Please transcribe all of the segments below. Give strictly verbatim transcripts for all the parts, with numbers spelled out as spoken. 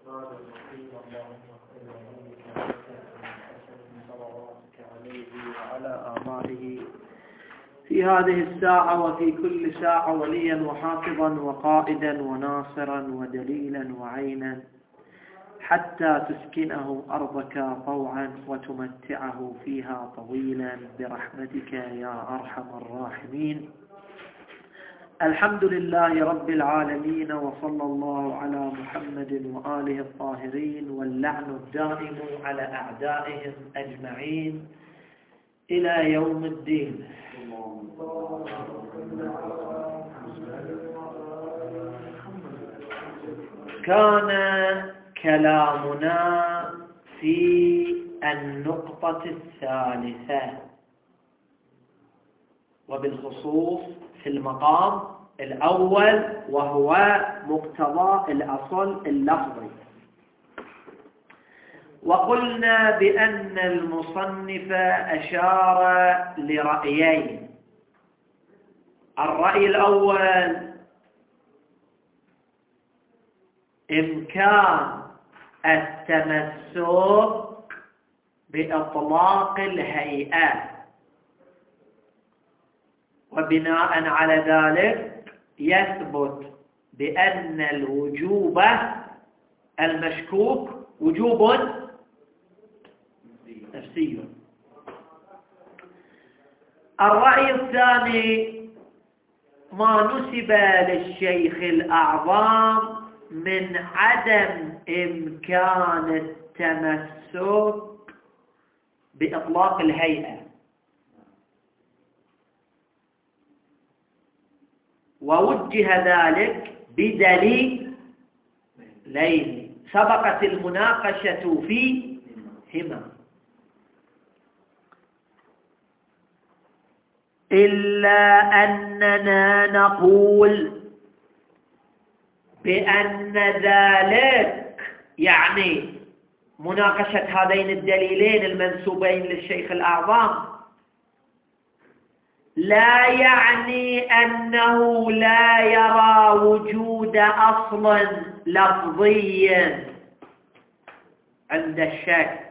وعلى آبائه في هذه الساعة وفي كل ساعة وليا وحافظا وقائدا وناصرا ودليلا وعينا حتى تسكنه أرضك طوعا وتمتعه فيها طويلا برحمتك يا أرحم الراحمين. الحمد لله رب العالمين، وصلى الله على محمد وآله الطاهرين، واللعن الدائم على أعدائهم أجمعين إلى يوم الدين. كان كلامنا في النقطة الثالثة، وبالخصوص في المقام الأول، وهو مقتضى الأصل اللفظي. وقلنا بأن المصنف أشار لرأيين. الرأي الأول إمكان التمسك بإطلاق الهيئة، وبناء على ذلك يثبت بأن الوجوب المشكوك وجوب نفسي. الرأي الثاني ما نسب للشيخ الأعظم من عدم إمكان التمسك بإطلاق الهيئة، ووجه ذلك بدليلين سبقت المناقشة فيهما، إلا أننا نقول بأن ذلك يعني مناقشة هذين الدليلين المنسوبين للشيخ الأعظم لا يعني أنه لا يرى وجود أصل لفظي عند الشك،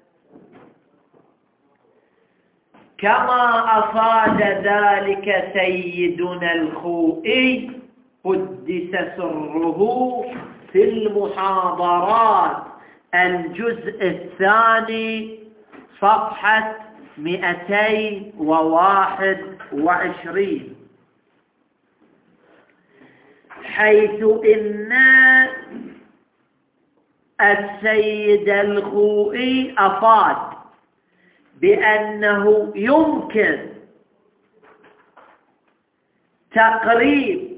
كما أفاد ذلك سيدنا الخوئي قدس سره في المحاضرات الجزء الثاني صفحة مئتين وواحد وعشرين، حيث إن السيد الخوئي أفاد بأنه يمكن تقريب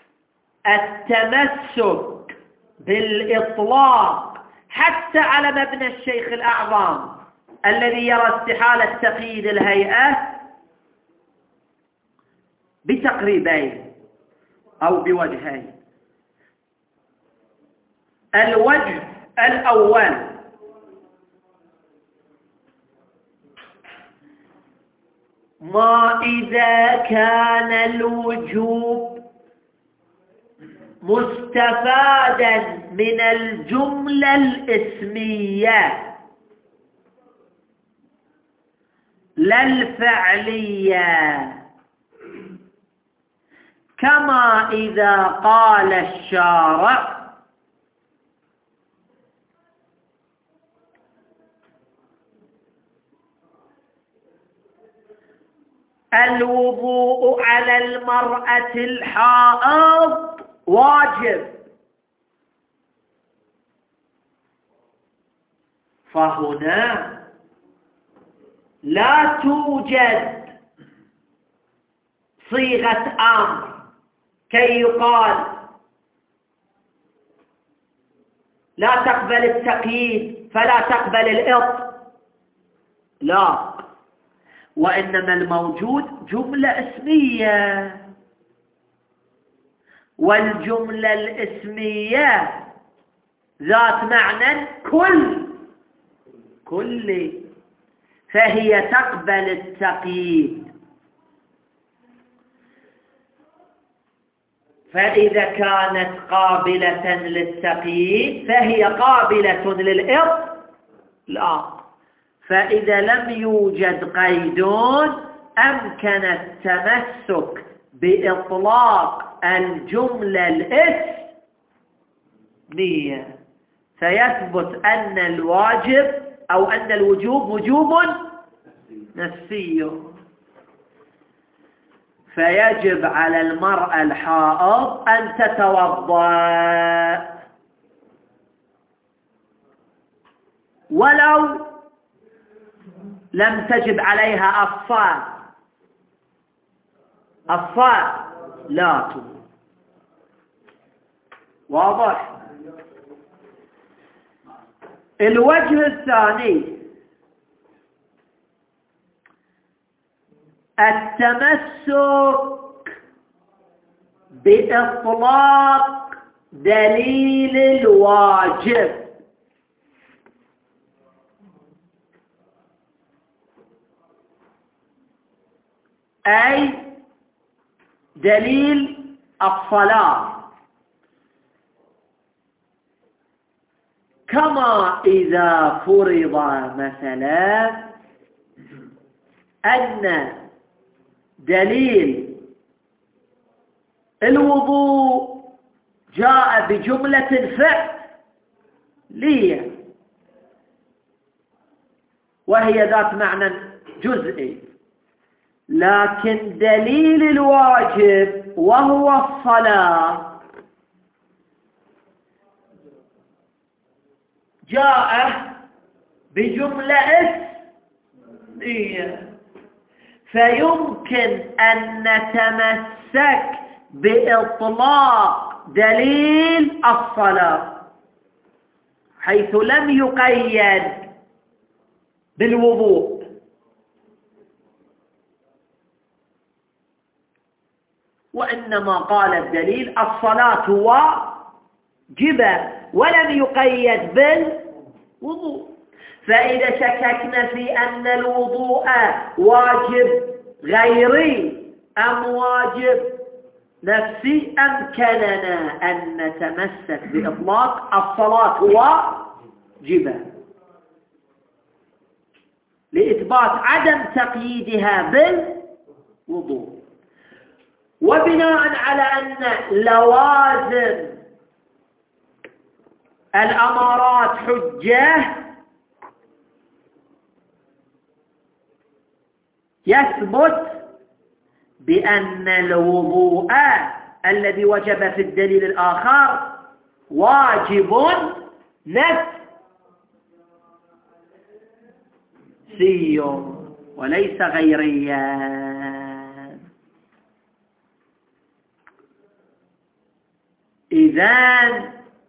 التمسك بالإطلاق حتى على مبنى الشيخ الأعظم الذي يرى استحالة تقييد الهيئة بتقريبين أو بوجهين. الوجه الأول ما إذا كان الوجوب مستفادا من الجملة الاسمية لا الفعلية، كما إذا قال الشارع الوضوء على المرأة الحائض واجب، فهنا لا توجد صيغة أمر كي يقال لا تقبل التقييد فلا تقبل الإطلاق، لا، وإنما الموجود جملة اسمية، والجملة الاسمية ذات معنى كل كل فهي تقبل التقييد. فإذا كانت قابلة للتقييد فهي قابلة للإطلاق. فإذا لم يوجد قيد أمكن التمسك بإطلاق الجملة الاسمية، فيثبت أن الواجب أو أن الوجوب وجوب نفسي. فيجب على المرأة الحائض أن تتوضأ ولو لم تجب عليها الصلاة الصلاة لا توجب. واضح؟ الوجه الثاني التمسك بإطلاق دليل الواجب. أي دليل الصلاة، كما إذا فرض مثلا أن دليل الوضوء جاء بجملة فعلية وهي ذات معنى جزئي، لكن دليل الواجب وهو الصلاة جاء بجملة اسمية، فيمكن أن نتمسك بإطلاق دليل الصلاة حيث لم يقيد بالوضوء، وإنما قال الدليل الصلاة واجبة ولم يقيد بالوضوء. فإذا شككنا في أن الوضوء واجب غيري أم واجب نفسي أمكننا أن نتمسك بإطلاق الصلاة واجبة لإثبات عدم تقييدها بالوضوء. وبناء على أن لوازم الأمارات حجة يثبت بأن الوضوء الذي وجب في الدليل الآخر واجب نفسي وليس غيريا. إذن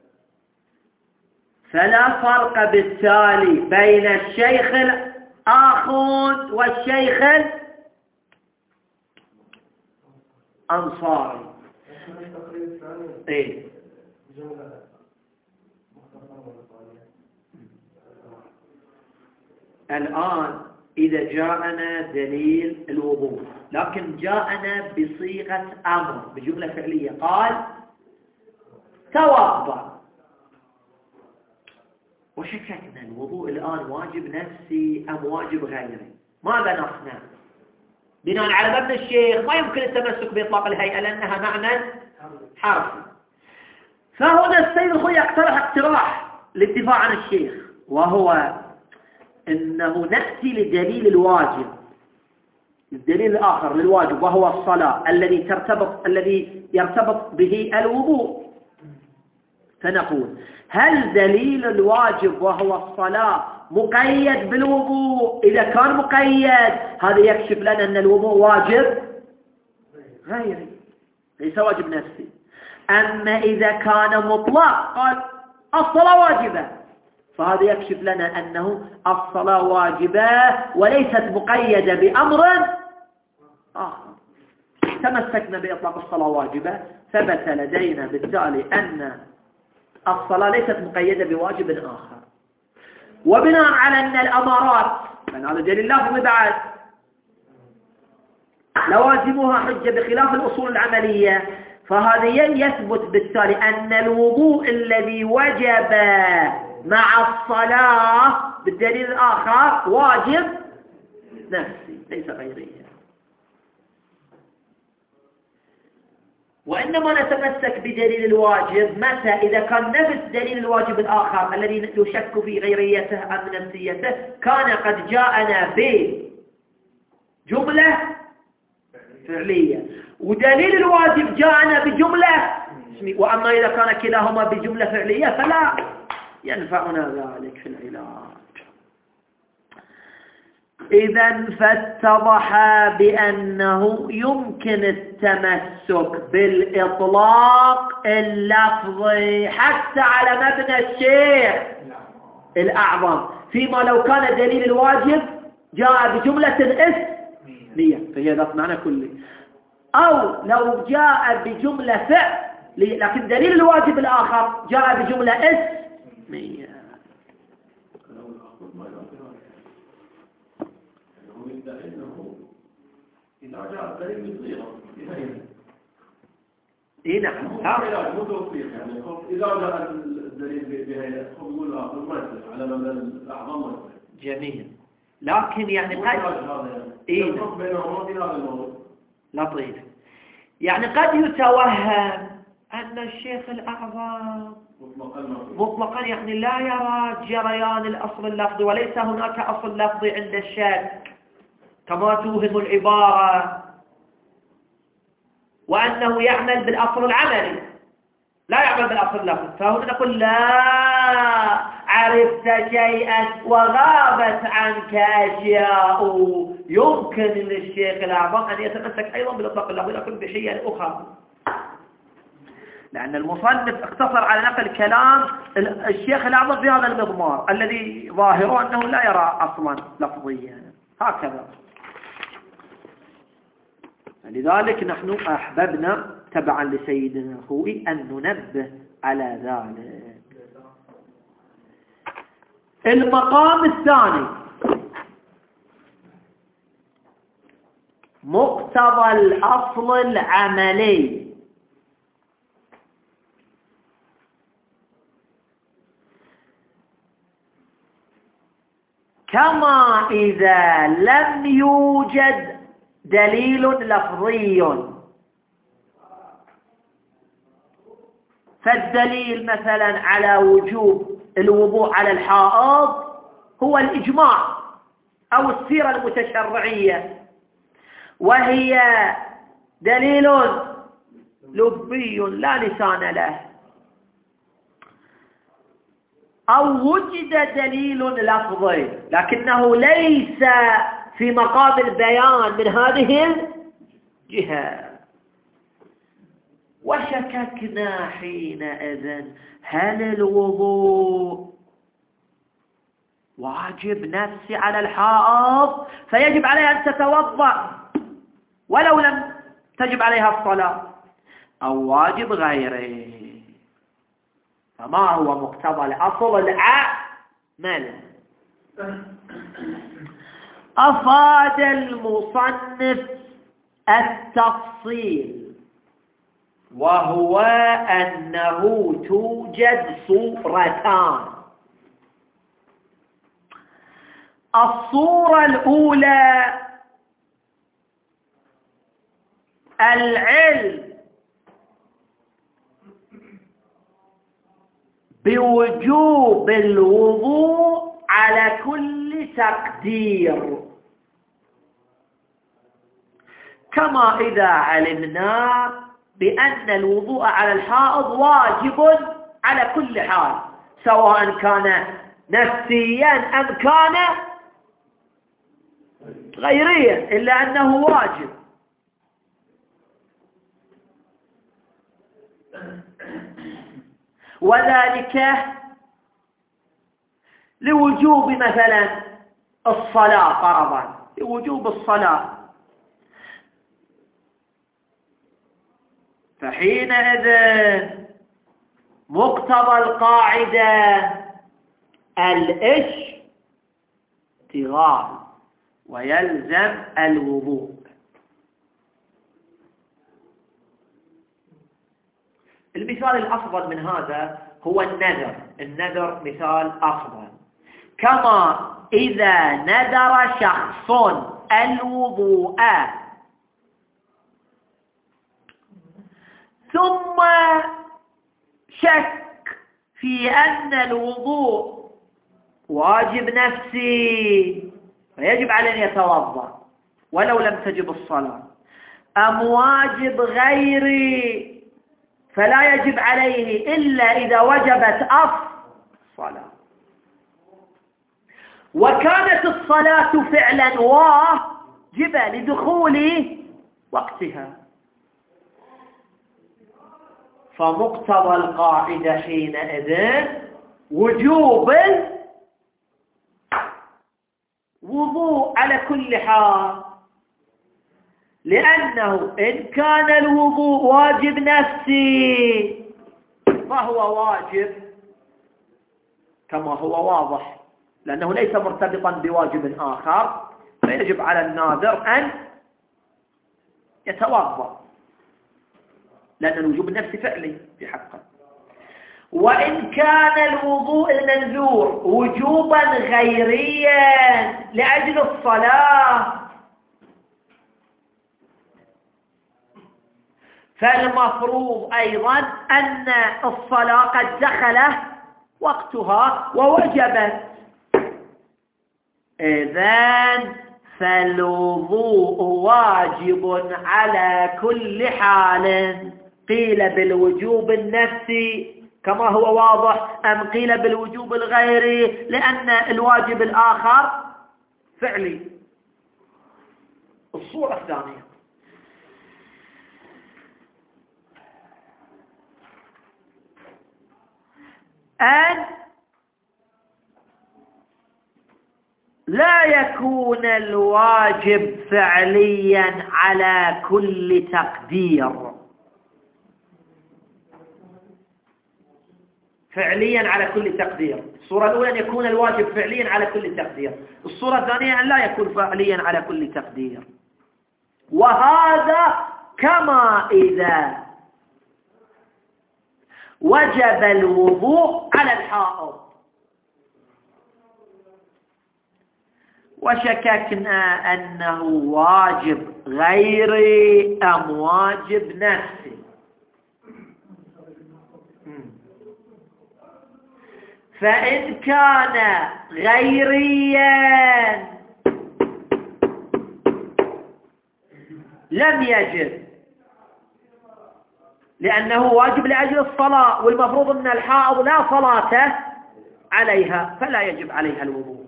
فلا فرق بالتالي بين الشيخ الآخذ والشيخ الأنصاري. إيه؟ الآن إذا جاءنا دليل الوضوء لكن جاءنا بصيغة أمر بجملة فعلية، قال توضأ، وشككنا الوضوء الآن واجب نفسي أم واجب غيري، ماذا نصنع؟ بناء على مبنى الشيخ ما يمكن التمسك بإطلاق الهيئة لأنها معنى حرفي. فهنا السيد الخوي يقترح اقتراح للدفاع عن الشيخ، وهو أنه نأتي لدليل الواجب، الدليل الآخر للواجب وهو الصلاة الذي ترتبط الذي يرتبط به الوضوء، فنقول هل دليل الواجب وهو الصلاة مقيد بالوضوء؟ إذا كان مقيد هذا يكشف لنا أن الوضوء واجب غيري ليس واجب نفسي. أما إذا كان مطلق قال الصلاة واجبة، فهذا يكشف لنا أنه الصلاة واجبة وليست مقيدة بأمر آخر. تمسكنا بإطلاق الصلاة واجبة، ثبت لدينا بالتالي أن الصلاة ليست مقيدة بواجب آخر. وبناء على أن الأمارات، لأن هذا دليل لفظي بعد، لوازمها حجة بخلاف الأصول العملية، فهذا يثبت بالتالي أن الوضوء الذي وجب مع الصلاة بالدليل الآخر واجب نفسي ليس غيريا. وإنما نتمسك بدليل الواجب متى؟ إذا كان نفس دليل الواجب الآخر الذي يشك في غيريته أم نفسيته كان قد جاءنا بجملة فعلية، ودليل الواجب جاءنا بجملة اسمية. وأما إذا كان كلاهما بجملة فعلية فلا ينفعنا ذلك في العلاج. إذا فاتضح بأنه يمكن التمسك بالإطلاق اللفظي حتى على مبنى الشيخ الأعظم، فيما لو كان دليل الواجب جاء بجملة اسمية فهي ذات معنى كلي، أو لو جاء بجملة فعل لكن دليل الواجب الآخر جاء بجملة اسمية. إذا جاء الدليل بصيغة إيه نعم مو توصيف يعني إذا جاء الدليل بهيئة يقول ما يصير على مبنى الأعظم ما يصير. جميل، لكن يعني قد إيه لطيف، يعني قد يتوهم أن الشيخ الأعظم مطلقا يعني لا يرى جريان الأصل اللفظي وليس هناك أصل لفظي عند الشك كما توهم العبارة، وأنه يعمل بالأصل العملي لا يعمل بالأصل اللفظي. فهنا نقول لا عرفت شيئا وغابت عنك أشياء، يمكن للشيخ الأعظم أن يتمسك أيضا بالإطلاق اللفظي لكن بحيل أخرى، لأن المصنف اقتصر على نقل كلام الشيخ الأعظم في هذا المضمار الذي ظاهره أنه لا يرى أصلا لفظيا هكذا. لذلك نحن أحببنا تبعا لسيدنا الخوئي أن ننبه على ذلك. المقام الثاني مقتضى الأصل العملي. كما إذا لم يوجد دليل لفظي، فالدليل مثلا على وجوب الوضوء على الحائض هو الإجماع أو السيرة المتشرعية، وهي دليل لبي لا لسان له، أو وجد دليل لفظي لكنه ليس في مقام البيان من هذه الجهة، وشككنا حينئذ هل الوضوء واجب نفسي على الحائض فيجب عليها أن تتوضأ ولو لم تجب عليها الصلاة، أو واجب غيره؟ فما هو مقتضى الأصل العمل؟ أفاد المصنف التفصيل، وهو أنه توجد صورتان. الصورة الأولى العلم بوجوب الوضوء على كل تقدير، كما إذا علمنا بأن الوضوء على الحائض واجب على كل حال سواء كان نفسيا أم كان غيريا، إلا أنه واجب. وذلك لوجوب مثلا الصلاة فرضا، لوجوب الصلاة، فحينئذ مقتضى القاعدة الاشتغال ويلزم الوضوء. المثال الأفضل من هذا هو النذر. النذر مثال أفضل. كما إذا نذر شخص الوضوء ثم شك في أن الوضوء واجب نفسي فيجب عليه أن يتوضأ ولو لم تجب الصلاة، أم واجب غيري فلا يجب عليه إلا إذا وجبت الصلاة، وكانت الصلاة فعلا واجبة لدخول وقتها، فمقتضى القاعدة حينئذ وجوب الوضوء على كل حال، لأنه إن كان الوضوء واجب نفسي فهو واجب كما هو واضح، لأنه ليس مرتبطا بواجب آخر، فيجب على الناذر أن يتوضأ لأن الوجوب النفسي فعلي في حقه. وإن كان الوضوء المنذور وجوبا غيريا لأجل الصلاة فالمفروض أيضا أن الصلاة قد دخل وقتها ووجبت، إذن فالوضوء واجب على كل حال. قيل بالوجوب النفسي كما هو واضح، أم قيل بالوجوب الغيري لأن الواجب الآخر فعلي. الصورة الثانية أن لا يكون الواجب فعليا على كل تقدير، فعليا على كل تقدير. الصورة الأولى أن يكون الواجب فعليا على كل تقدير، الصورة الثانية أن لا يكون فعليا على كل تقدير. وهذا كما إذا وجب الوضوء على الحائض وشككنا أنه واجب غيري أم واجب نفسي، فإن كان غيريا لم يجب لأنه واجب لأجل الصلاة، والمفروض أن الحائض لا صلاة عليها فلا يجب عليها الوضوء.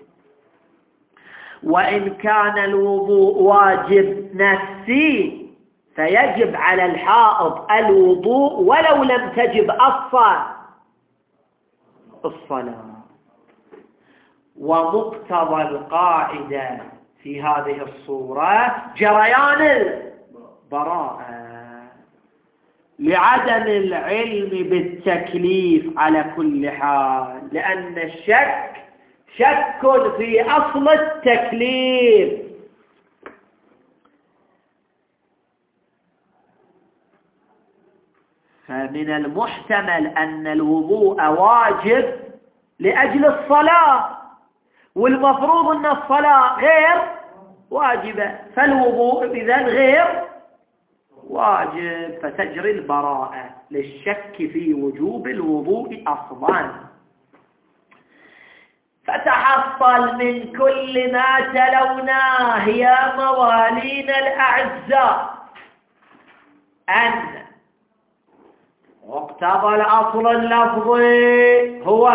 وإن كان الوضوء واجب نفسي فيجب على الحائض الوضوء ولو لم تجب الصلاة الصلاة. ومقتضى القاعدة في هذه الصورة جريان البراءة لعدم العلم بالتكليف على كل حال، لأن الشك شك في أصل التكليف. فمن المحتمل أن الوضوء واجب لأجل الصلاة، والمفروض أن الصلاة غير واجبة، فالوضوء إذن غير واجب، فتجري البراءة للشك في وجوب الوضوء أصلا. فتحصل من كل ما تلوناه يا موالينا الأعزاء أن مقتضى الأصل اللفظي هو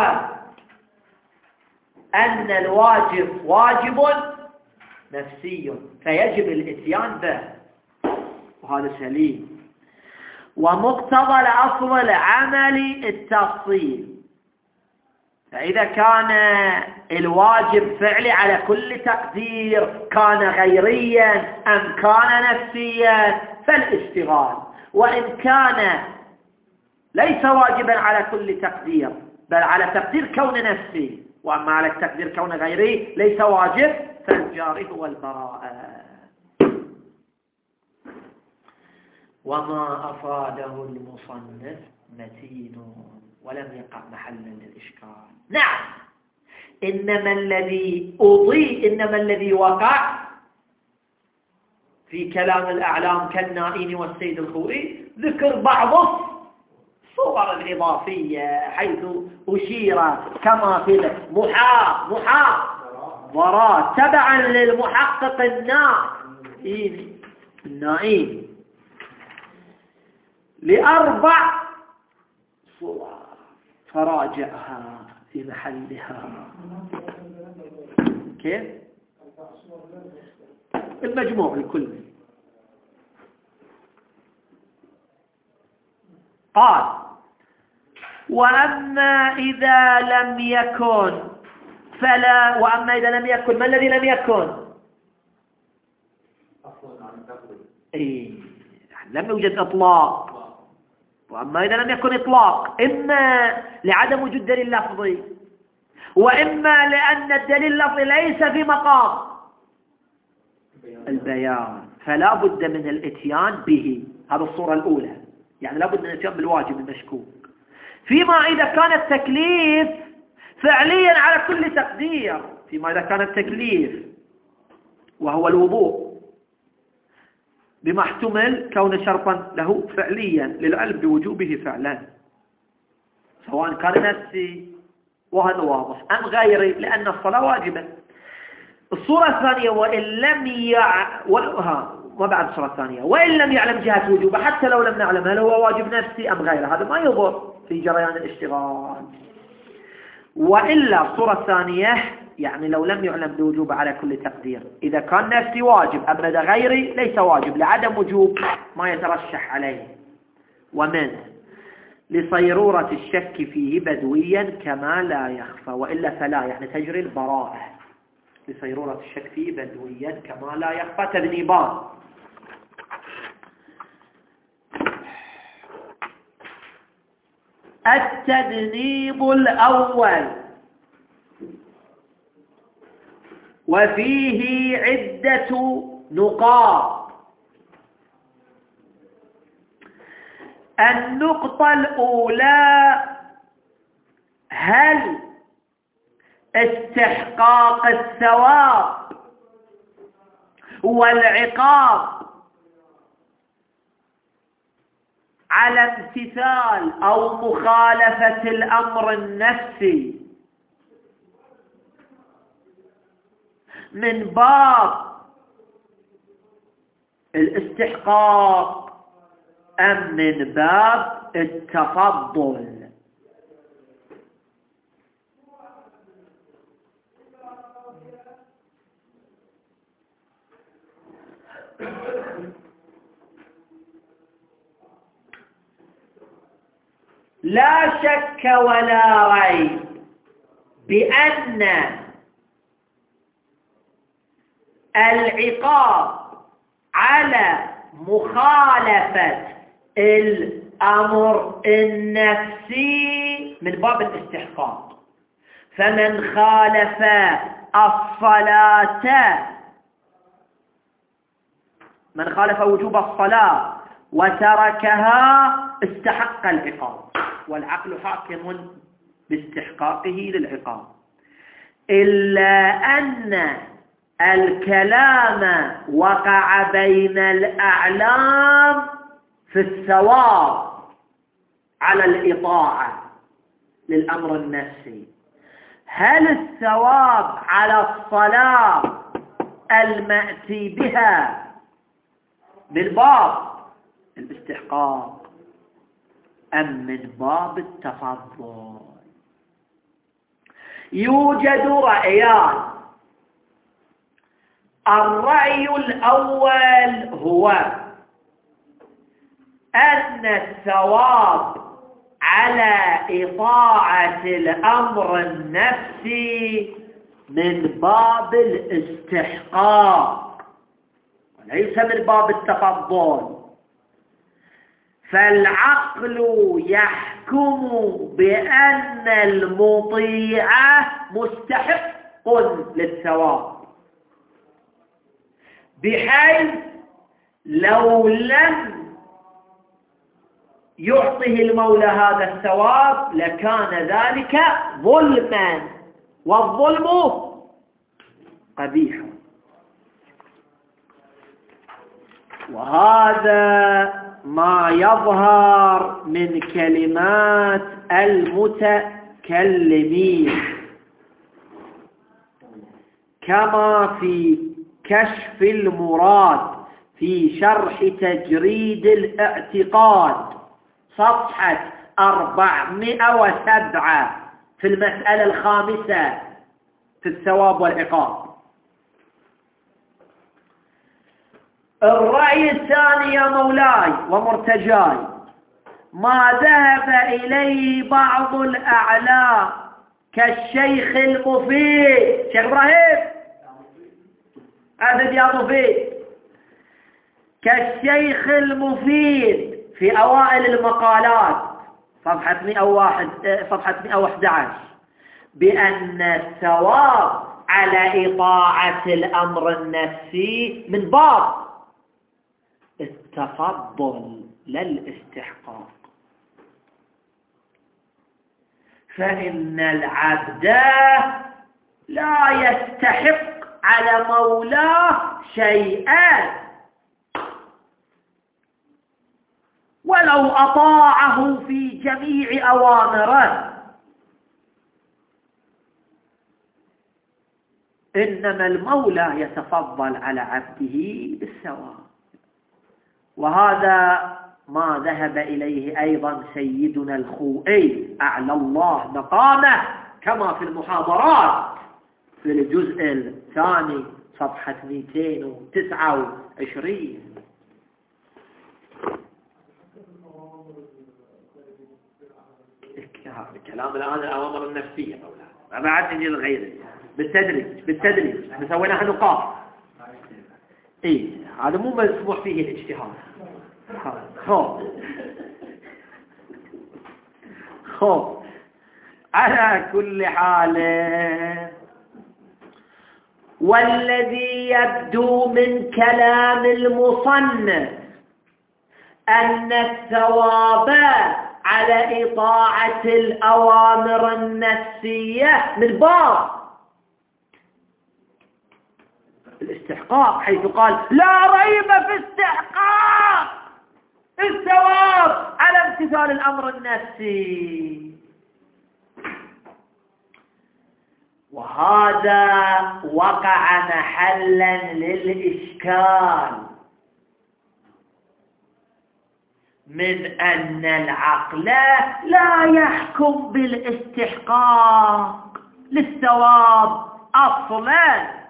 أن الواجب واجب نفسي فيجب الإتيان به، وهذا سليم. ومقتضى الأصل العملي التفصيل، فإذا كان الواجب فعلي على كل تقدير كان غيريا أم كان نفسيا فالاشتغال، وإن كان ليس واجبا على كل تقدير بل على تقدير كون نفسي، وأما على التقدير كون غيري ليس واجب فالجاري هو البراءة. وما أفاده المصنف متين ولم يقع محلا للإشكال. نعم، إنما الذي أضيء إنما الذي وقع في كلام الأعلام كالنائين والسيد الخوئي ذكر بعض الصور الإضافية حيث أشير كما في محا محا ضرات تبعا للمحقق النائين النائين لأربع صور فراجعها في محلها. كيف؟ المجموع الكل. قال: وأما إذا لم يكن فلا وأما إذا لم يكن، ما الذي لم يكن؟ إيه، لم يوجد إطلاق. وأما إذا لم يكن إطلاق إما لعدم وجود دليل لفظي، وإما لأن الدليل اللفظي ليس في مقام البيان، فلا بد من الاتيان به. هذه الصورة الأولى، يعني لا بد من الاتيان بالواجب المشكوك. فيما إذا كان التكليف فعليا على كل تقدير، فيما إذا كان التكليف وهو الوضوء بما احتمل كون شرطا له فعليا للعلم بوجوبه فعلا، سواء كان نفسي وهذا واضح أم غيري، لأن الصلاة واجبة. الصورة الثانية: وإن لم يع... ها ما بعد الصورة الثانية: وإن لم يعلم جهة وجوبه، حتى لو لم نعلم هل هو واجب نفسي أم غيره، هذا ما يضر في جريان الاشتغال. وإلا الصورة الثانية يعني لو لم يعلم بوجوبه على كل تقدير، إذا كان نفسي واجب أبرد غيري ليس واجب لعدم وجوب ما يترشح عليه. ومن لصيرورة الشك فيه بدويا كما لا يخفى، وإلا فلا، يعني تجري البراءة. لصيرورة الشك فيه بدويا كما لا يخفى تذنيبان. التذنيب الأول: وفيه عدة نقاط. النقطة الأولى: هل استحقاق الثواب والعقاب على امتثال أو مخالفة الأمر النفسي من باب الاستحقاق أم من باب التفضل؟ لا شك ولا ريب بأن العقاب على مخالفة الأمر النفسي من باب الاستحقاق. فمن خالف الصلاة من خالف وجوب الصلاة وتركها استحق العقاب، والعقل حاكم باستحقاقه للعقاب، إلا أن الكلام وقع بين الأعلام في الثواب على الإطاعة للأمر النفسي. هل الثواب على الصلاة المأتي بها من باب الاستحقاق أم من باب التفضل؟ يوجد رأيان. الرأي الأول هو أن الثواب على إطاعة الأمر النفسي من باب الاستحقاق وليس من باب التفضل. فالعقل يحكم بأن المطيع مستحق للثواب، بحيث لو لم يعطيه المولى هذا الثواب لكان ذلك ظلما، والظلم قبيح. وهذا ما يظهر من كلمات المتكلمين كما في كشف المراد في شرح تجريد الاعتقاد صفحة أربعمائة وسبعة في المسألة الخامسة في الثواب والعقاب. الرأي الثاني يا مولاي ومرتجاي ما ذهب إليه بعض الأعلام كالشيخ المفيد، شيخ إبراهيم هذا يا مفيد، كالشيخ المفيد في أوائل المقالات صفحة مئة وواحد صفحة مئة وأحد عشر بأن الثواب على إطاعة الأمر النفسي من باب التفضل لا الاستحقاق، فإن العبد لا يستحق على مولاه شيئا ولو أطاعه في جميع أوامره، إنما المولى يتفضل على عبده بالثواب. وهذا ما ذهب إليه أيضا سيدنا الخوئي أعلى الله مقامه كما في المحاضرات في الجزء الثاني صفحة مئتين وتسعة وعشرين. الكلام الآن الأوامر النفسية مولانا، بعد نجي لغيره بالتدريج بالتدريج. احنا سويناها نقاط. ايه هذا مو مسموح فيه الاجتهاد. خو خو على كل حال، والذي يبدو من كلام المصنف أن الثواب على إطاعة الأوامر النفسية من باب الاستحقاق، حيث قال لا ريب في استحقاق الثواب على امتثال الأمر النفسي. وهذا وقع محلا للإشكال من أن العقل لا يحكم بالاستحقاق للثواب أصلا.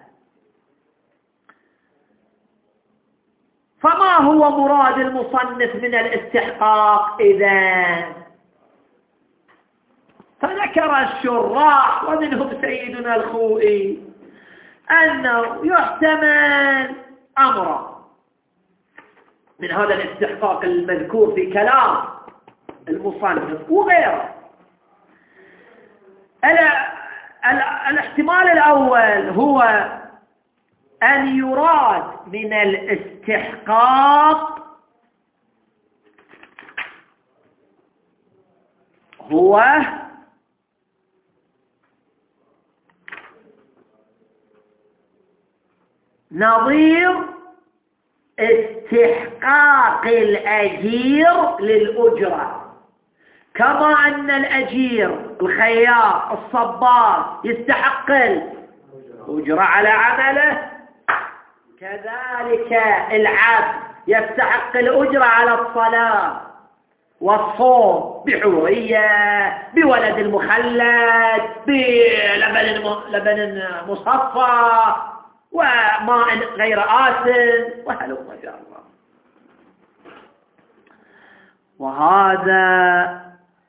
فما هو مراد المصنف من الاستحقاق إذن؟ فذكر الشراح ومنهم سيدنا الخوئي أنه يحتمل أمرا من هذا الاستحقاق المذكور في كلام المصنف وغيره. الاحتمال الأول هو أن يراد من الاستحقاق هو نظير استحقاق الأجير للأجرة، كما أن الأجير الخياط الصبار يستحق الأجرة على عمله، كذلك العبد يستحق الأجرة على الصلاة والصوم بحورية بولد المخلد بلبن لبن مصفى وماء غير آسن وهلم ما شاء الله. وهذا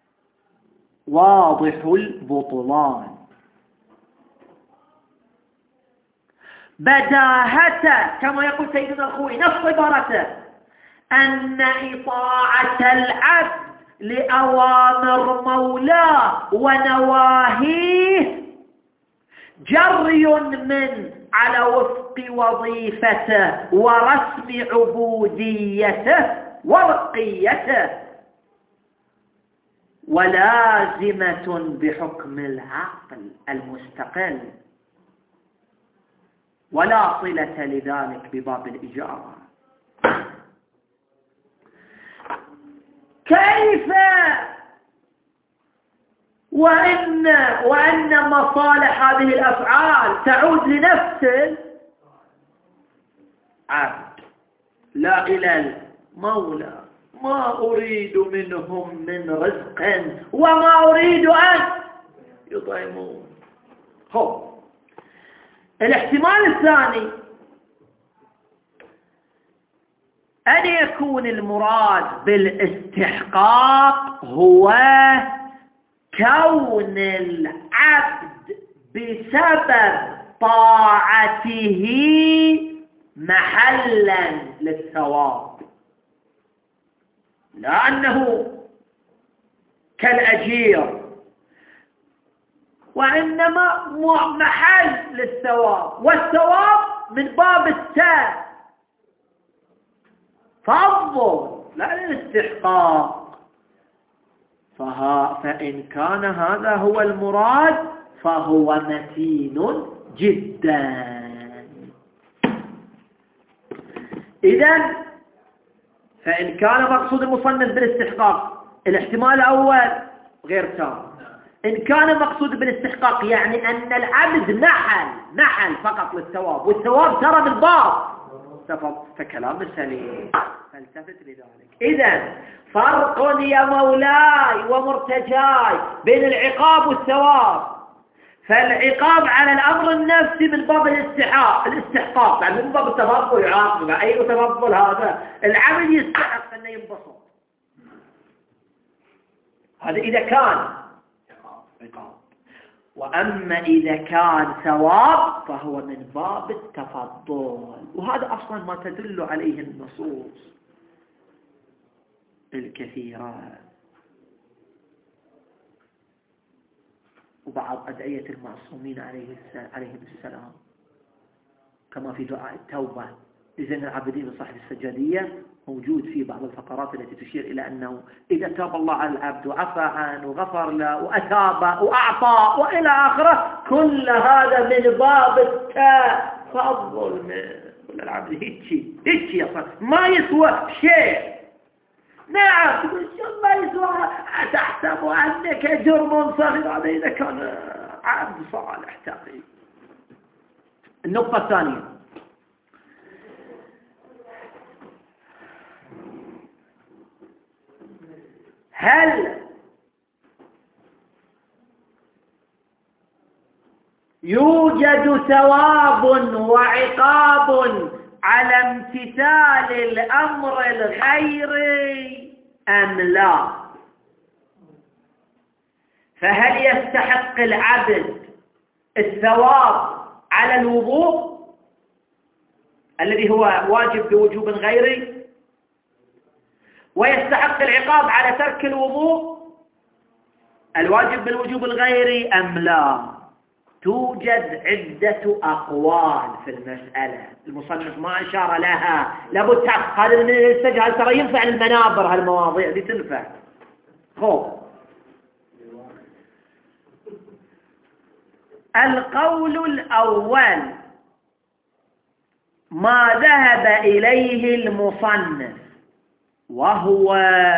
واضح البطلان بداهة، كما يقول سيدنا الخوئي نفس عبارته، أن إطاعة العبد لأوامر مولاه ونواهيه جري من على وفق وظيفته ورسم عبوديته ورقيته، ولازمة بحكم العقل المستقل، ولا صلة لذلك بباب الإجارة. كيف وإن, وأن مصالح هذه الأفعال تعود لنفس العبد لا إلى المولى؟ ما أريد منهم من رزق وما أريد أن يطعمون. هو الاحتمال الثاني أن يكون المراد بالاستحقاق هو كون العبد بسبب طاعته محلا للثواب، لأنه كالأجير، وإنما محل للثواب، والثواب من باب التفضل لا الاستحقاق. فها فإن كان هذا هو المراد فهو متين جدا. إذن فإن كان مقصود المصنف بالاستحقاق الاحتمال الأول غير تام. إن كان مقصود بالاستحقاق يعني أن العبد نحل نحل فقط للثواب، والثواب ترى من باب فكلام سليم، فالتفت لذلك. إذن فرق يا مولاي ومرتجاي بين العقاب والثواب. فالعقاب على الأمر النفسي من باب الاستحقاق الاستحقاق يعني من باب التفضل يعاقب. أي تفضل هذا؟ العبد يستحق أن ينبسط. هذا إذا كان عقاب. وأما إذا كان ثواب فهو من باب التفضل، وهذا أصلا ما تدل عليه النصوص الكثيرة وبعض أدعية المعصومين عليهم السلام، كما في دعاء التوبة لزين العابدين صاحب السجادية، موجود في بعض الفقرات التي تشير إلى أنه إذا تاب الله على العبد وعفى عنه وغفر له وأتاب وأعطى وإلى آخره، كل هذا من باب التفضل من العبد. هيك هيك يصير ما يسوى شيء. نعم ما يسوى، تحسب أنك جرم صغير، هذا إذا كان عبد صالح تقي. النقطة الثانية، هل يوجد ثواب وعقاب على امتثال الأمر الغيري أم لا؟ فهل يستحق العبد الثواب على الوضوء الذي هو واجب بوجوب غيري، ويستحق العقاب على ترك الوضوء الواجب بالوجوب الغيري أم لا؟ توجد عدة أقوال في المسألة، المصنف ما أشار لها، لابد تعرف هذا من السجل ترى ينفع المنابر، هالمواضيع دي تنفع. خب القول الأول ما ذهب إليه المصنف، وهو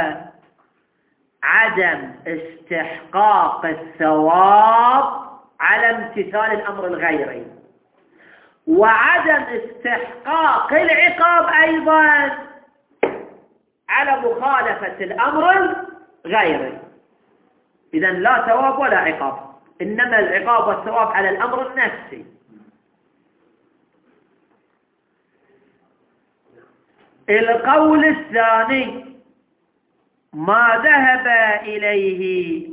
عدم استحقاق الثواب على امتثال الأمر الغيري، وعدم استحقاق العقاب أيضا على مخالفة الأمر الغيري. إذن لا ثواب ولا عقاب، إنما العقاب والثواب على الأمر النفسي. القول الثاني ما ذهب إليه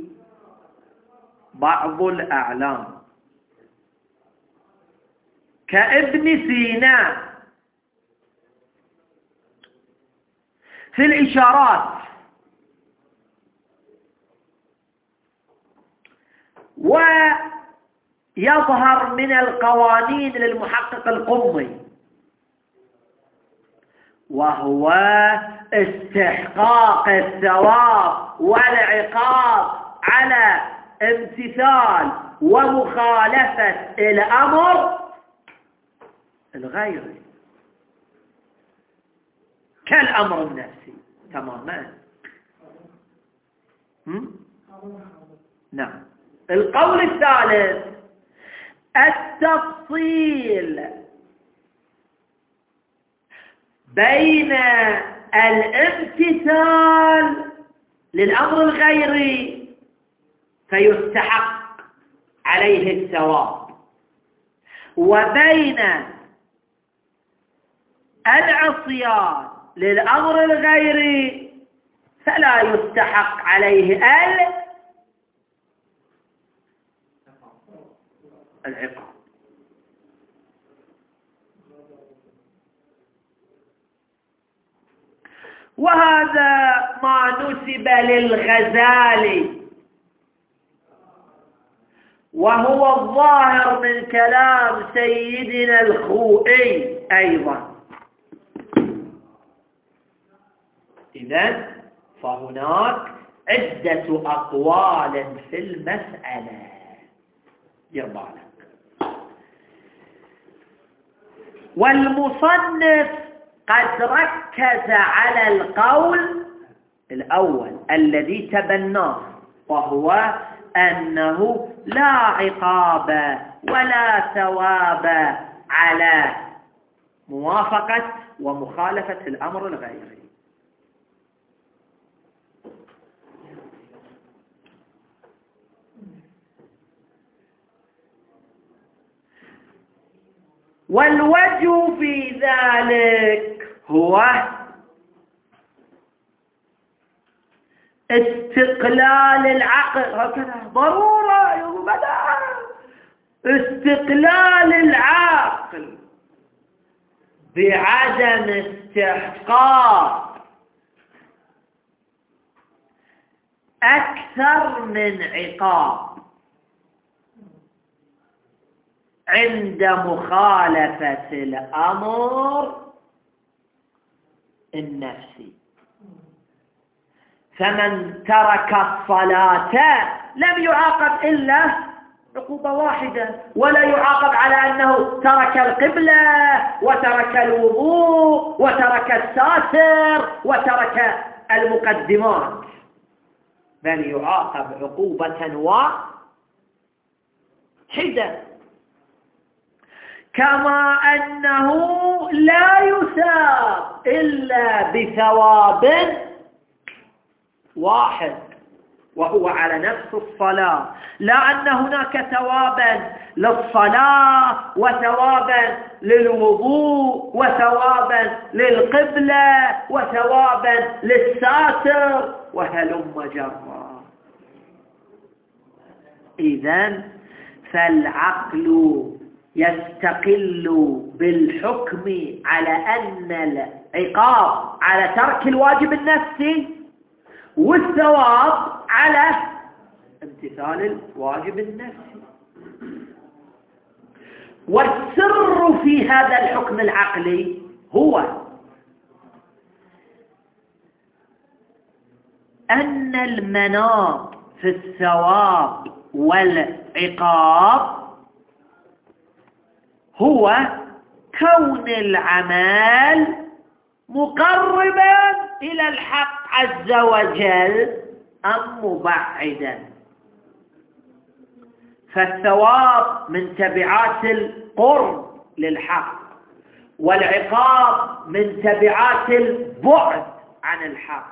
بعض الأعلام كابن سينا في الإشارات، ويظهر من القوانين للمحقق القمي، وهو استحقاق الثواب والعقاب على امتثال ومخالفة الأمر الغيري كالأمر النفسي تماما. نعم. القول الثالث التفصيل بين الامتثال للأمر الغيري فيستحق عليه الثواب، وبين العصيان للأمر الغيري فلا يستحق عليه العقاب. وهذا ما نسب للغزالي، وهو الظاهر من كلام سيدنا الخوئي أيضا. إذن فهناك عدة أقوال في المسألة يربالك. والمصنف قد ركز على القول الأول الذي تبناه، وهو أنه لا عقاب ولا ثواب على موافقة ومخالفة الأمر الغيري. والوجه في ذلك هو استقلال العقل، هكذا ضرورة يبدأ استقلال العقل بعدم استحقاق أكثر من عقاب عند مخالفة الأمر النفسي. فمن ترك الصلاة لم يعاقب إلا عقوبة واحدة، ولا يعاقب على أنه ترك القبلة وترك الوضوء وترك الساتر وترك المقدمات، بل يعاقب عقوبة واحدة. كما أنه لا يثاب إلا بثواب واحد وهو على نفس الصلاة، لا أن هناك ثوابا للصلاة وثوابا للوضوء وثوابا للقبلة وثوابا للساتر وهلم جرا. إذن فالعقل يستقل بالحكم على أن العقاب على ترك الواجب النفسي والثواب على امتثال الواجب النفسي. والسر في هذا الحكم العقلي هو أن المناط في الثواب والعقاب هو كون العمل مقربا إلى الحق عز وجل أم مبعدا. فالثواب من تبعات القرب للحق، والعقاب من تبعات البعد عن الحق.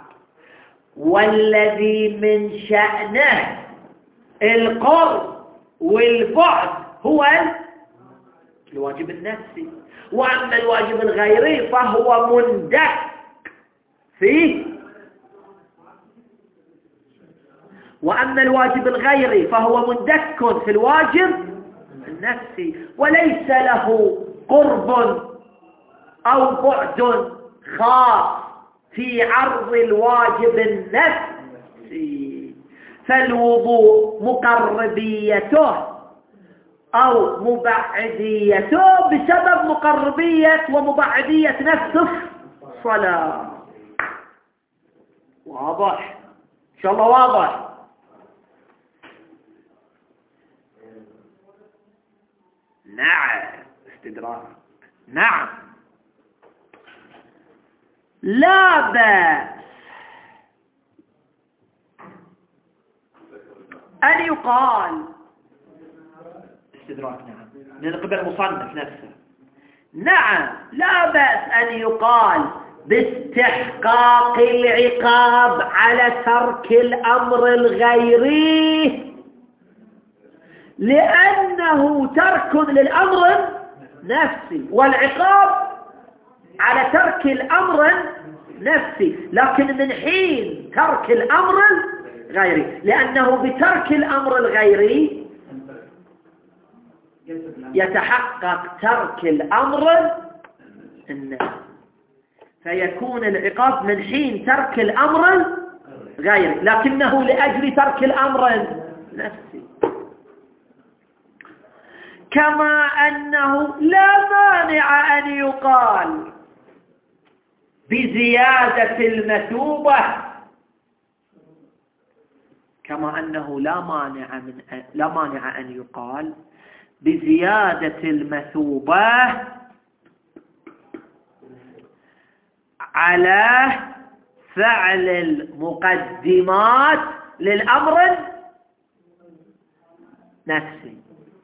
والذي من شأنه القرب والبعد هو الواجب النفسي، وأما الواجب الغيري فهو مندك فيه وأما الواجب الغيري فهو مندك في الواجب النفسي، وليس له قرب أو بعد خاص في عرض الواجب النفسي. فالوضوء مقربيته أو مبعديته بسبب مقربية ومبعدية نفس الصلاة. واضح؟ إن شاء الله واضح. نعم استدراك. نعم لا بأس أن يقال استدراك. نعم من قبل المصنف نفسه. نعم لا بأس أن يقال باستحقاق العقاب على ترك الأمر الغيري، لأنه ترك للأمر نفسي، والعقاب على ترك الأمر نفسي، لكن من حين ترك الأمر الغيري، لأنه بترك الأمر الغيري يتحقق ترك الأمر النفسي، فيكون العقاب من حين ترك الأمر الغيري، لكنه لأجل ترك الأمر النفسي. كما أنه لا مانع أن يقال بزيادة المثوبة، كما أنه لا مانع من لا مانع أن يقال بزيادة المثوبة على فعل المقدمات للأمر النفسي.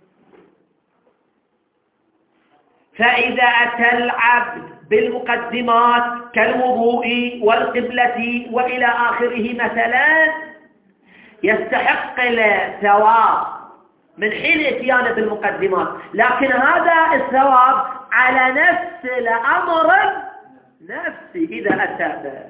فإذا أتى العبد بالمقدمات كالوضوء والقبلة وإلى آخره مثلا يستحق الثواب من حين اتيانه بالمقدمات، لكن هذا الثواب على نفس الأمر نفسي إذا أتى به،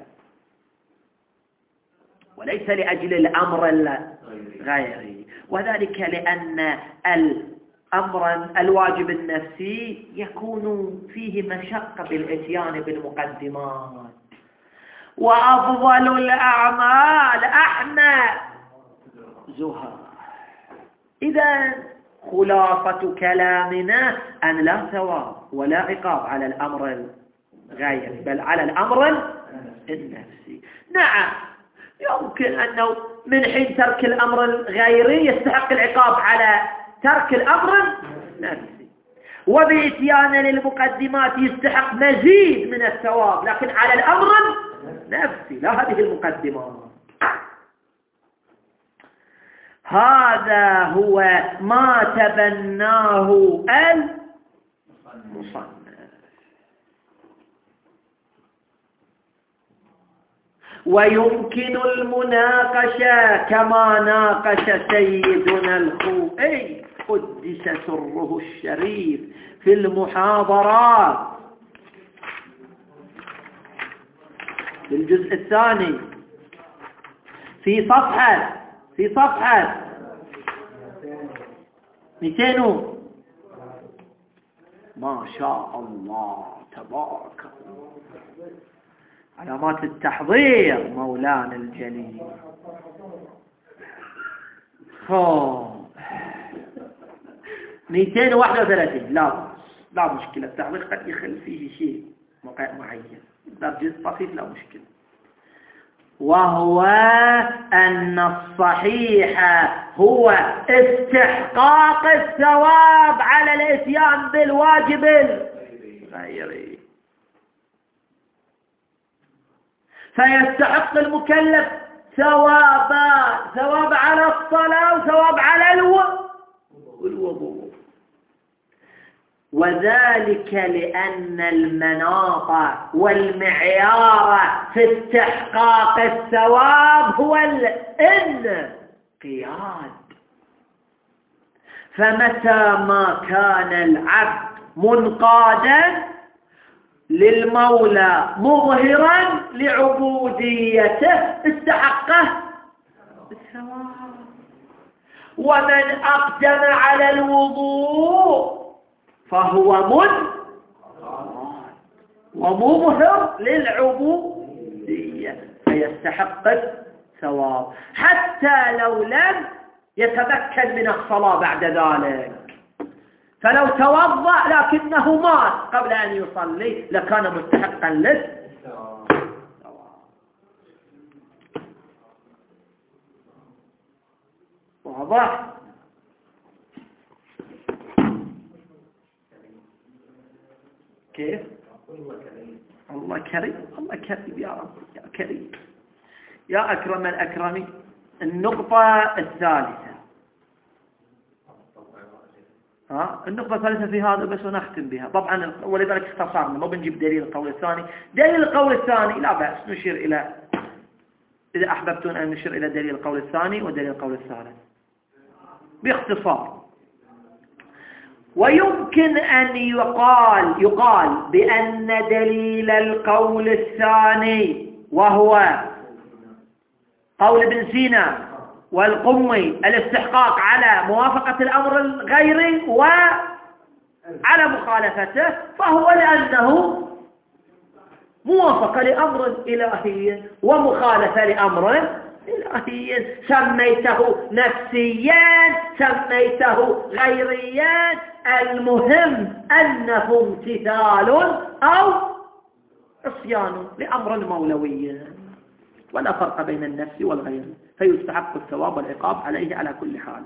وليس لأجل الأمر الغيري. وذلك لأن الأمر الواجب النفسي يكون فيه مشقة بالاتيان بالمقدمات، وأفضل الأعمال أحنى زهر. إذا خلاصة كلامنا أن لا ثواب ولا عقاب على الأمر الغيري، بل على الأمر النفسي. نعم يمكن أنه من حين ترك الأمر الغيري يستحق العقاب على ترك الأمر النفسي، وبإتيان للمقدمات يستحق مزيد من الثواب، لكن على الأمر النفسي لا هذه المقدمات. هذا هو ما تبناه المصنف. ويمكن المناقشة كما ناقش سيدنا الخوئي قدس سره الشريف في المحاضرات في الجزء الثاني في صفحة في صفحة مئتين. ما شاء الله تبارك الله، علامات التحضير مولانا الجليل. خوف مئتين وواحد وثلاثين. لا لا مشكلة، التحضير قد يخل فيه شيء معين، لا جزء بسيط لا مشكلة. وهو أن الصحيح هو استحقاق الثواب على الاتيان بالواجب الغيري، فيستحق المكلف ثوابا، ثواب على الصلاة وثواب على الوضوء، وذلك لأن المناط والمعيار في استحقاق الثواب هو الانقياد. فمتى ما كان العبد منقادا للمولى مظهرا لعبوديته استحقه الثواب. ومن أقدم على الوضوء فهو منقاد ومظهر للعبودية فيستحق الثواب، حتى لو لم يتمكن من الصلاة بعد ذلك. فلو توضأ لكنه مات قبل أن يصلي لكان مستحقا للثواب. واضح؟ كيف؟ الله كريم، الله كريم يا رب، يا كريم يا أكرم الأكرمين. النقطة الثالثة، ها النقطة الثالثة في هذا بس ونختم بها طبعا، ولذلك اختصرنا ما بنجيب دليل القول الثاني. دليل القول الثاني لا بأس نشير إلى، إذا أحببتون أن نشير إلى دليل القول الثاني ودليل القول الثالث باختصار. ويمكن أن يقال يقال بأن دليل القول الثاني وهو قول ابن سينا والقمي الاستحقاق على موافقة الأمر الغيري وعلى مخالفته، فهو لأنه موافقة لأمر إلهي ومخالفة لأمر إلهي، سميته نفسيا سميته غيريا، المهم أنه امتثال أو عصيان لأمر مولوي، ولا فرق بين النفس والغير، فيستحق الثواب والعقاب عليه على كل حال.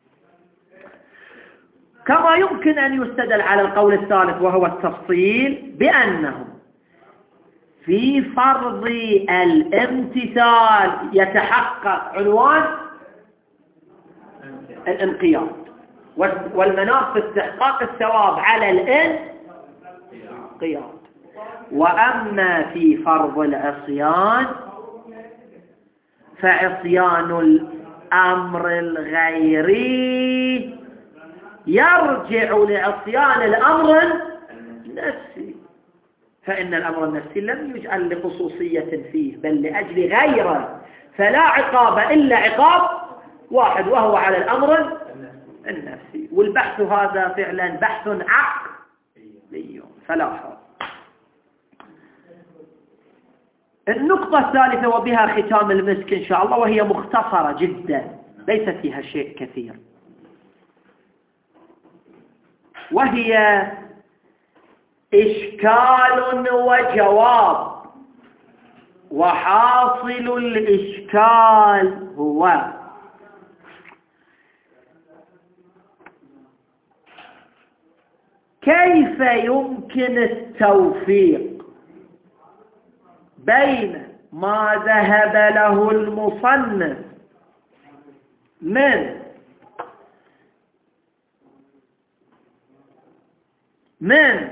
كما يمكن أن يستدل على القول الثالث وهو التفصيل بأنه في فرض الامتثال يتحقق عنوان الانقياد، والمناط في استحقاق الثواب على الانقياد. وأما في فرض العصيان فعصيان الأمر الغيري يرجع لعصيان الأمر النفسي، فإن الأمر النفسي لم يجعل لخصوصية فيه بل لأجل غيره، فلا عقاب إلا عقاب واحد وهو على الأمر النفسي. والبحث هذا فعلا بحث عقلي فلا حرج. النقطة الثالثة وبها ختام المسك إن شاء الله، وهي مختصرة جدا ليس فيها شيء كثير، وهي إشكال وجواب. وحاصل الإشكال هو كيف يمكن التوفيق بين ما ذهب له المصنف من من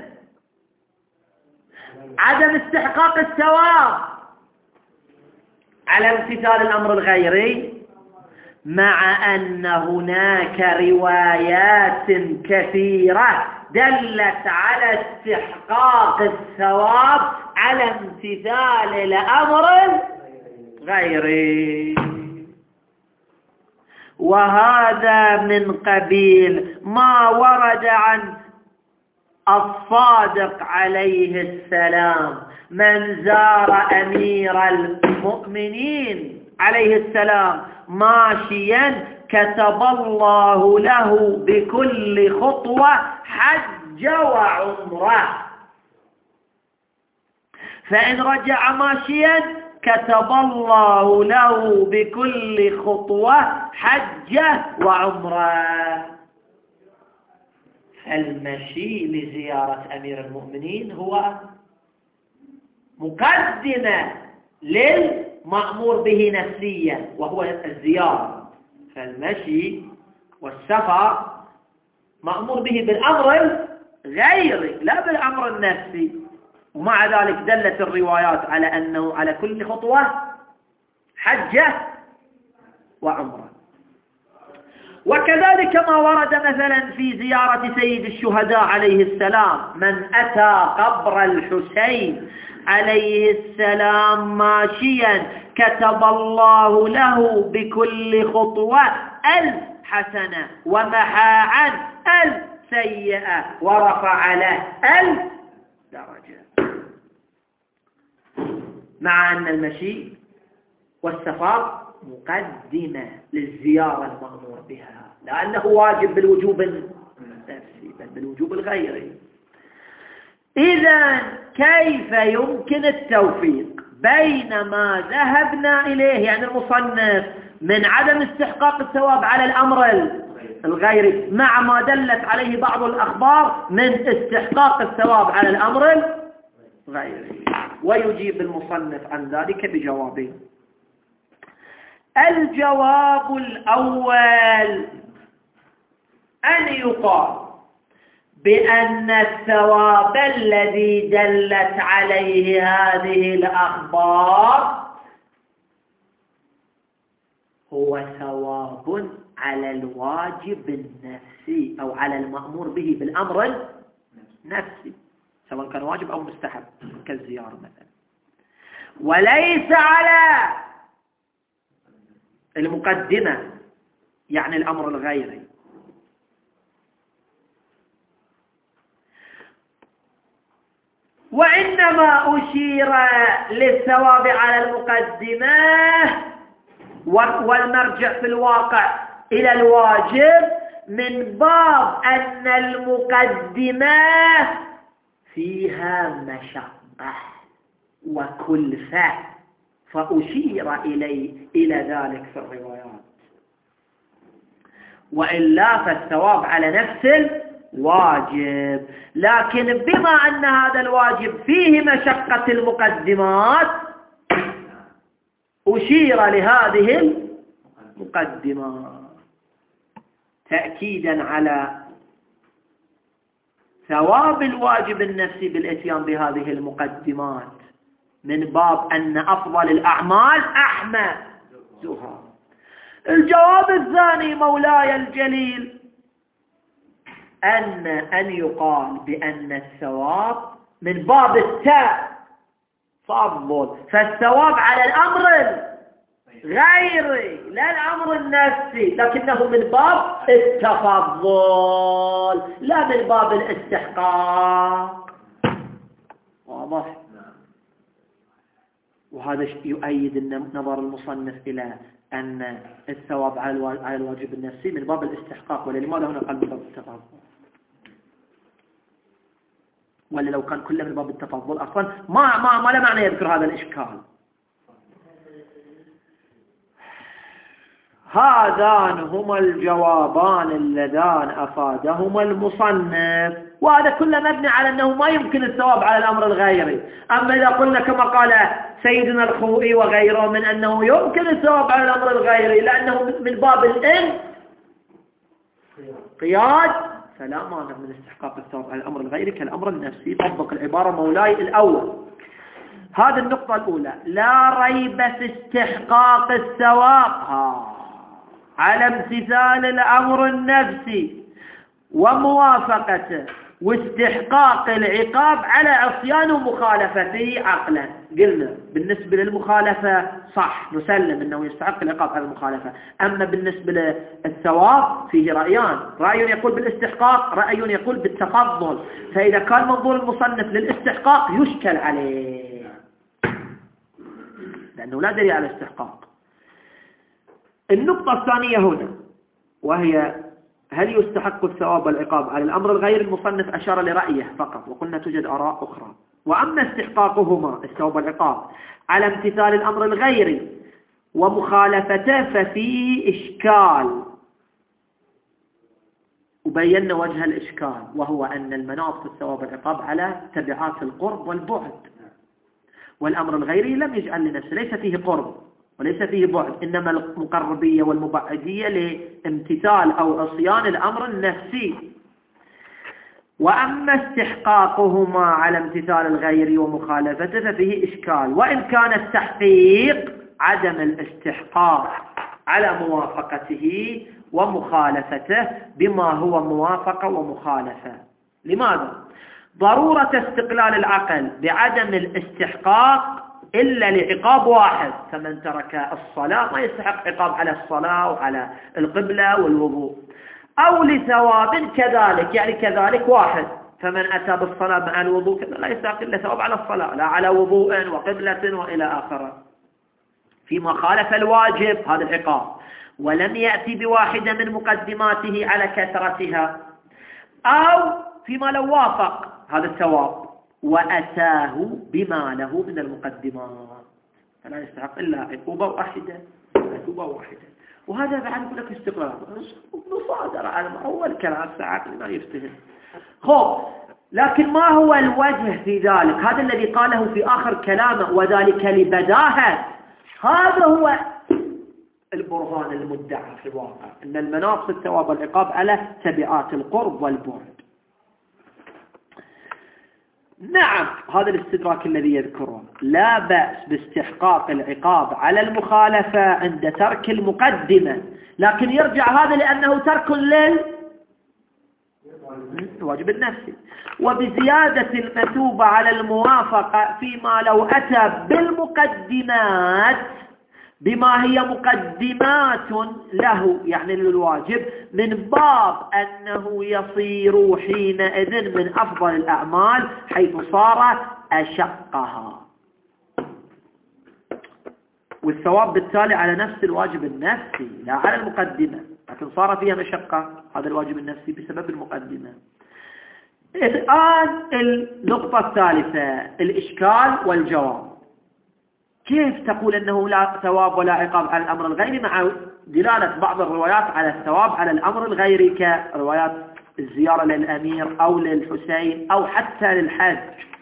عدم استحقاق الثواب على امتثال الأمر الغيري، مع أن هناك روايات كثيرة دلت على استحقاق الثواب على امتثال الأمر الغيري. وهذا من قبيل ما ورد عن الصادق عليه السلام: من زار أمير المؤمنين عليه السلام ماشيا كتب الله له بكل خطوة حج وعمرة، فإن رجع ماشيا كتب الله له بكل خطوة حج وعمرة. المشي لزيارة أمير المؤمنين هو مقدمة للمأمور به نفسيا وهو الزيارة، فالمشي والسفر مأمور به بالأمر الغيري لا بالأمر النفسي. ومع ذلك دلت الروايات على أنه على كل خطوة حجة وعمرة. وكذلك ما ورد مثلا في زيارة سيد الشهداء عليه السلام: من أتى قبر الحسين عليه السلام ماشيا كتب الله له بكل خطوة ألف حسنة ومحى عنه ألف سيئة ورفع له ألف درجة. مع أن المشي والسفر مقدمة للزيارة المأمور بها، لأنه واجب بالوجوب النفسي بل بالوجوب الغيري. إذن كيف يمكن التوفيق بين ما ذهبنا إليه يعني المصنف من عدم استحقاق الثواب على الأمر الغيري مع ما دلت عليه بعض الأخبار من استحقاق الثواب على الأمر الغيري. ويجيب المصنف عن ذلك بجوابين. الجواب الأول أن يقال بأن الثواب الذي دلت عليه هذه الأخبار هو ثواب على الواجب النفسي أو على المأمور به بالأمر النفسي، سواء كان واجب أو مستحب كالزيارة مثلا، وليس على المقدمة يعني الأمر الغيري. وإنما أشير للثواب على المقدمة والمرجع في الواقع إلى الواجب من باب أن المقدمة فيها مشقة وكلفة، فأشير إليه إلى ذلك في الروايات، وإلا فالثواب على نفس الواجب. لكن بما أن هذا الواجب فيه مشقة المقدمات أشير لهذه المقدمات تأكيدا على ثواب الواجب النفسي بالإتيان بهذه المقدمات من باب أن أفضل الأعمال أحمدها. الجواب الثاني مولاي الجليل أن أن يقال بأن الثواب من باب التفضل، فالثواب على الأمر غيري لا الأمر النفسي، لكنه من باب التفضل لا من باب الاستحقاق. واضح؟ وهذا يؤيد نظر المصنف إلى أن الثواب على الواجب النفسي من باب الاستحقاق، ولا لماذا هنا قال من باب التفضل؟ ولا لو كان كله من باب التفضل أصلا ما ما ما له معنى يذكر هذا الإشكال. هذان هما الجوابان اللذان أفادهما المصنف، وهذا كله مبني على أنه ما يمكن الثواب على الأمر الغيري. أما إذا قلنا كما قال سيدنا الخوئي وغيره من أنه يمكن الثواب على الأمر الغيري لأنه من باب الانقياد، فلا مانع من استحقاق الثواب على الأمر الغيري كالأمر النفسي. طبق العبارة مولاي الأول. هذه النقطة الأولى. لا ريب في استحقاق الثواب على امتثال الأمر النفسي وموافقته، واستحقاق العقاب على عصيان ومخالفته عقلا. قلنا بالنسبة للمخالفة صح نسلم أنه يستحق العقاب على المخالفة، أما بالنسبة للثواب فيه رأيان، رأي يقول بالاستحقاق، رأي يقول بالتفضل. فإذا كان منظور المصنف للاستحقاق يشكل عليه لأنه لا دليل على الاستحقاق. النقطة الثانية هنا وهي هل يستحق الثواب والعقاب على الأمر الغير؟ المصنف أشار لرأيه فقط، وقلنا توجد آراء أخرى. وأما استحقاقهما الثواب والعقاب على امتثال الأمر الغيري ومخالفته ففيه إشكال، وبينا وجه الإشكال، وهو أن المناط في الثواب والعقاب على تبعات القرب والبعد، والأمر الغيري لم يجعل لنفسه، ليس فيه قرب وليس فيه بعد، إنما المقربية والمبعدية لامتثال أو عصيان الأمر النفسي. وأما استحقاقهما على امتثال الغير ومخالفته ففيه إشكال، وإن كان التحقيق عدم الاستحقاق على موافقته ومخالفته بما هو موافقة ومخالفة. لماذا؟ ضرورة استقلال العقل بعدم الاستحقاق إلا لعقاب واحد، فمن ترك الصلاة ما يستحق عقاب على الصلاة وعلى القبلة والوضوء، أو لثواب كذلك، يعني كذلك واحد، فمن أتى بالصلاة مع الوضوء لا يستحق إلا ثواب على الصلاة لا على وضوء وقبلة وإلى آخره. فيما خالف الواجب هذا العقاب، ولم يأتي بواحدة من مقدماته على كثرتها، أو فيما لو وافق هذا الثواب وأتاه بما له من المقدمات فلا يستحق إلا عقوبة واحدة. مثوبة واحدة. وهذا بعد يقول لك استقلال مصادرة على أول كلام ساعات ما يفتهم. خب لكن ما هو الوجه في ذلك؟ هذا الذي قاله في آخر كلامه وذلك لبداهة. هذا هو البرهان المدعى في الواقع، أن المناص الثواب والعقاب على تبعات القرب والبعد. نعم هذا الاستدراك الذي يذكره، لا بأس باستحقاق العقاب على المخالفة عند ترك المقدمة، لكن يرجع هذا لأنه ترك للواجب النفسي، وبزيادة المثوبة على الموافقة فيما لو أتى بالمقدمات بما هي مقدمات له يعني للواجب، من باب أنه يصير حينئذ من أفضل الأعمال حيث صار أشقها، والثواب بالتالي على نفس الواجب النفسي لا على المقدمة، لكن صار فيها مشقة هذا الواجب النفسي بسبب المقدمة. الآن النقطة الثالثة الإشكال والجواب. كيف تقول أنه لا ثواب ولا عقاب على الأمر الغيري مع دلالة بعض الروايات على الثواب على الأمر الغيري كروايات الزيارة للأمير أو للحسين أو حتى للحج؟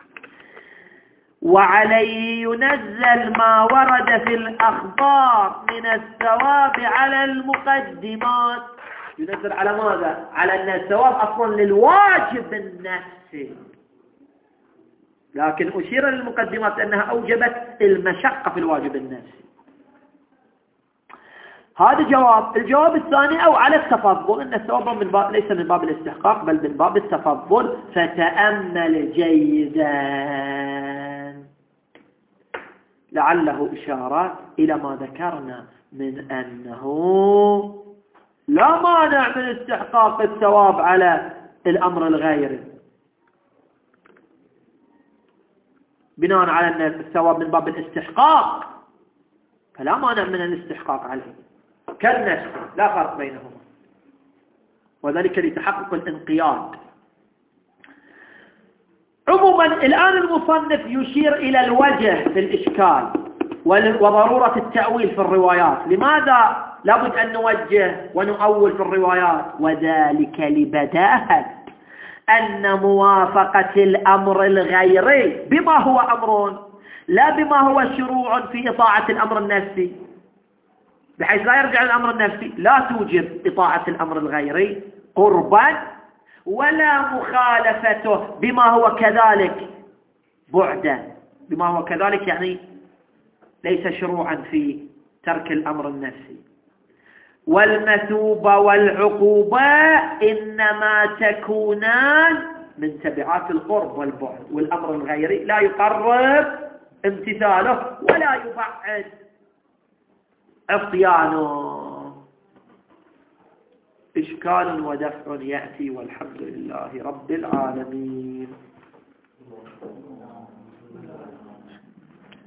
وعليه ينزل ما ورد في الأخبار من الثواب على المقدمات. ينزل على ماذا؟ على أن الثواب أصلا للواجب النفسي، لكن أشير للمقدمات أنها أوجبت المشقة في الواجب النفسي. هذا جواب. الجواب الثاني أو على التفضل، أن الثواب من باب ليس من باب الاستحقاق بل من باب التفضل. فتأمل جيدا لعله إشارة إلى ما ذكرنا من أنه لا مانع من استحقاق الثواب على الأمر الغيري بناء على أن الثواب من باب الاستحقاق، فلا مانع من الاستحقاق عليه كالنفس، لا فرق بينهما، وذلك لتحقق الانقياد. عموما الآن المصنف يشير إلى الوجه في الإشكال وضرورة التأويل في الروايات. لماذا لابد أن نوجه ونؤول في الروايات؟ وذلك لبداهة أن موافقة الأمر الغيري بما هو أمر لا بما هو شروع في إطاعة الأمر النفسي، بحيث لا يرجع الأمر النفسي، لا توجب إطاعة الأمر الغيري قربا ولا مخالفته بما هو كذلك بعدا. بما هو كذلك يعني ليس شروعا في ترك الأمر النفسي. والمثوبة والعقوبة إنما تكونان من تبعات القرب والبعد، والأمر الغيري لا يقرب امتثاله ولا يبعد عصيانه. إشكال ودفع يأتي، والحمد لله رب العالمين.